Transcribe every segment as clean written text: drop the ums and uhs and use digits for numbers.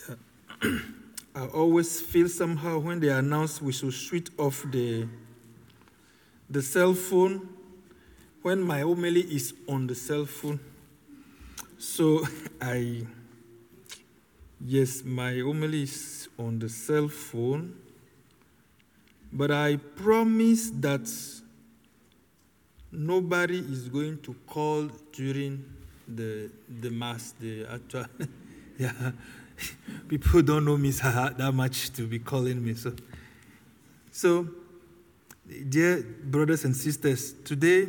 I always feel somehow when they announce we should switch off the cell phone when my homily is on the cell phone. So yes, my homily is on the cell phone, but I promise that nobody is going to call during the mass, the actual, yeah. People don't know me that much to be calling me. So, dear brothers and sisters, today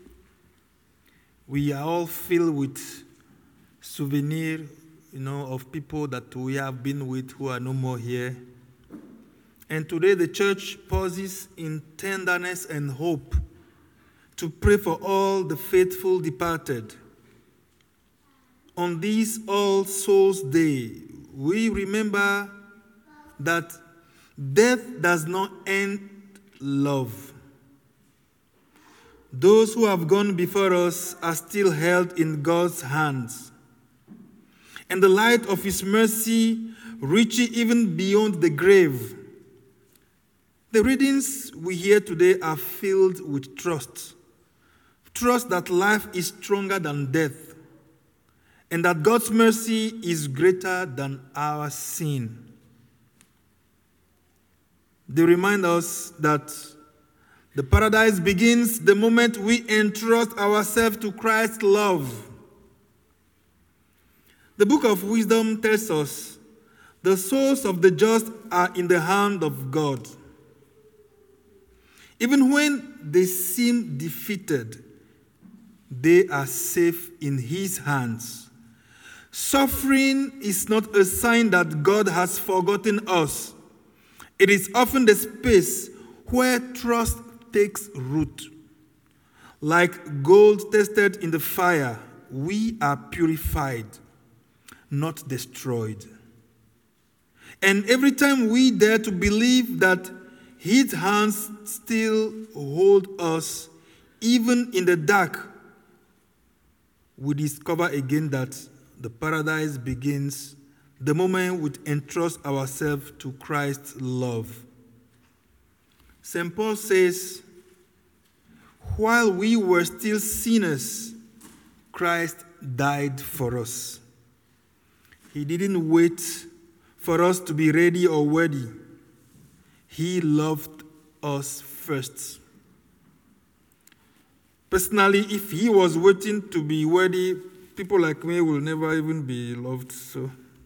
we are all filled with souvenir, of people that we have been with who are no more here. And today the church pauses in tenderness and hope to pray for all the faithful departed. On this All Souls Day, we remember that death does not end love. Those who have gone before us are still held in God's hands. And the light of His mercy reaches even beyond the grave. The readings we hear today are filled with trust. Trust that life is stronger than death, and that God's mercy is greater than our sin. They remind us that the paradise begins the moment we entrust ourselves to Christ's love. The book of Wisdom tells us the souls of the just are in the hand of God. Even when they seem defeated, they are safe in His hands. Suffering is not a sign that God has forgotten us. It is often the space where trust takes root. Like gold tested in the fire, we are purified, not destroyed. And every time we dare to believe that His hands still hold us, even in the dark, we discover again that the paradise begins the moment we entrust ourselves to Christ's love. St. Paul says, while we were still sinners, Christ died for us. He didn't wait for us to be ready or worthy. He loved us first. Personally, if He was waiting to be worthy, people like me will never even be loved. So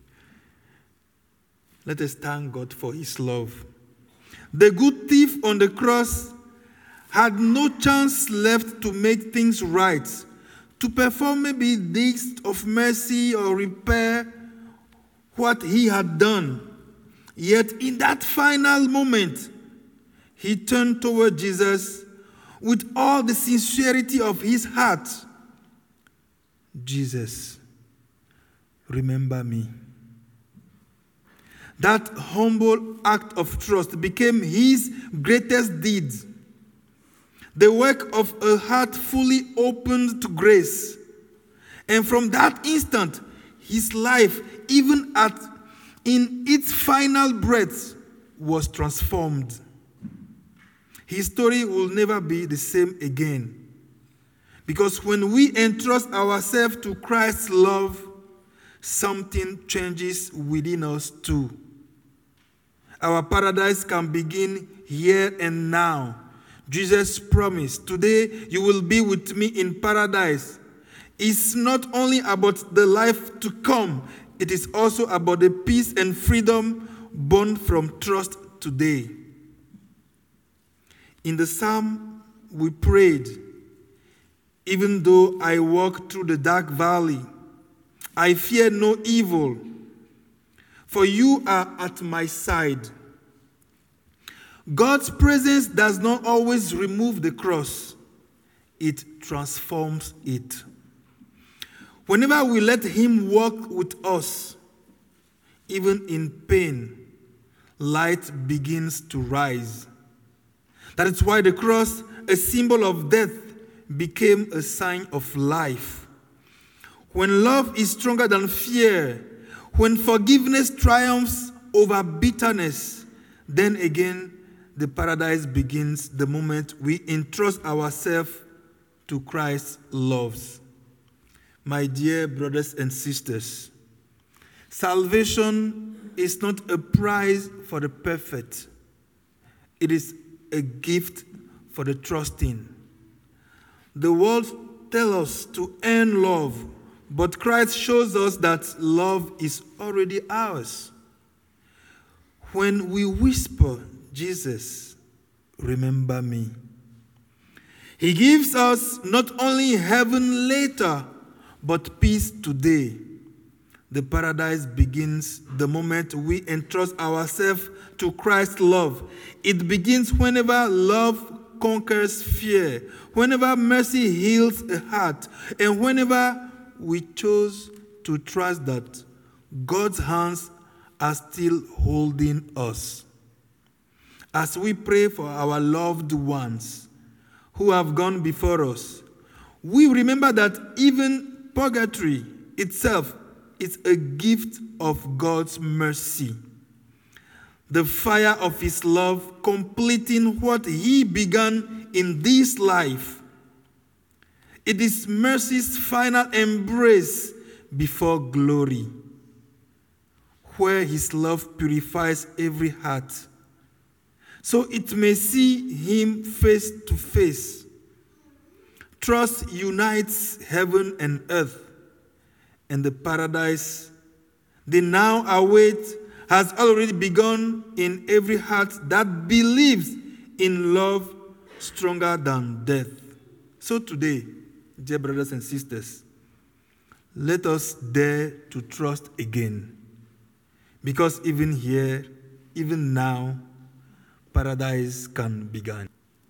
let us thank God for His love. The good thief on the cross had no chance left to make things right, to perform maybe deeds of mercy or repair what he had done. Yet in that final moment, he turned toward Jesus with all the sincerity of his heart. Jesus, remember me. That humble act of trust became his greatest deed. The work of a heart fully opened to grace. And from that instant, his life, even in its final breath, was transformed. His story will never be the same again. Because when we entrust ourselves to Christ's love, something changes within us too. Our paradise can begin here and now. Jesus promised, today you will be with me in paradise. It's not only about the life to come, it is also about the peace and freedom born from trust today. In the psalm we prayed, even though I walk through the dark valley, I fear no evil, for you are at my side. God's presence does not always remove the cross. It transforms it. Whenever we let him walk with us, even in pain, light begins to rise. That is why the cross, a symbol of death, became a sign of life. When love is stronger than fear, When forgiveness triumphs over bitterness, then again the paradise begins the moment we entrust ourselves to Christ's love. My dear brothers and sisters, salvation is not a prize for the perfect. It is a gift for the trusting. The world tells us to earn love, but Christ shows us that love is already ours. When we whisper, Jesus, remember me, He gives us not only heaven later, but peace today. The paradise begins the moment we entrust ourselves to Christ's love. It begins whenever love conquers fear, whenever mercy heals a heart, and whenever we choose to trust that God's hands are still holding us. As we pray for our loved ones who have gone before us, we remember that even purgatory itself is a gift of God's mercy. The fire of His love completing what He began in this life. It is mercy's final embrace before glory, where His love purifies every heart, so it may see Him face to face. Trust unites heaven and earth, and the paradise they now await has already begun in every heart that believes in love stronger than death. So today, dear brothers and sisters, let us dare to trust again. Because even here, even now, paradise can begin.